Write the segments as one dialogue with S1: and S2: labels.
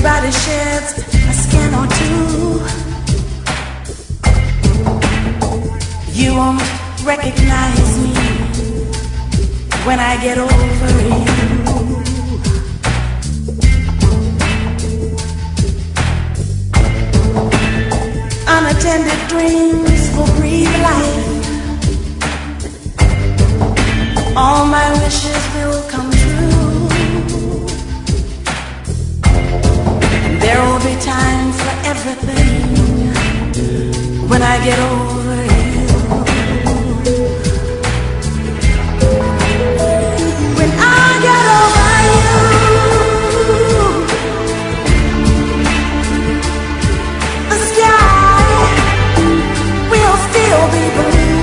S1: Everybody sheds a skin or two. You won't recognize me when I get over you. Unattended dreams will breathe life. All my wishes will come true. There will be time for everything when I get over you. When I get over you, the sky will still be blue,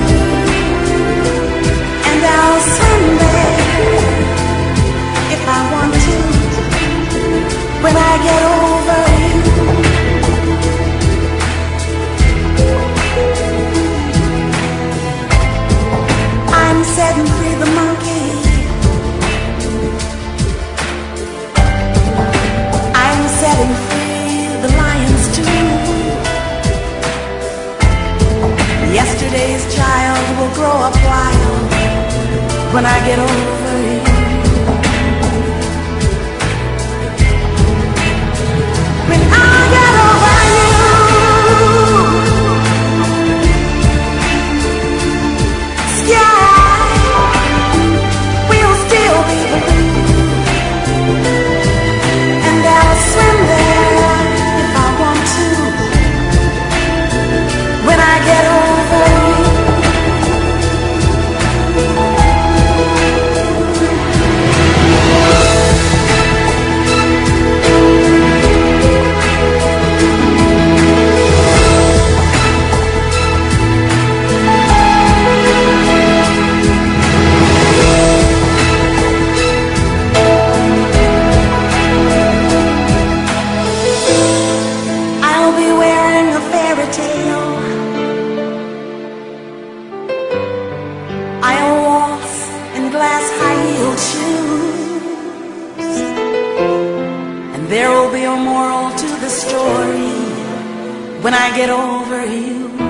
S1: and I'll swim there if I want to. When I get over you, I'm setting free the monkey. I'm setting free the lions too. Yesterday's child will grow up wild when I get over you. When I get over you, sky will still be blue, and I'll swim there if I want to. When I get over you, I'll be wearing a fairy tale. I'll walk in glass high-heeled shoes, and there will be a moral to the story when I get over you.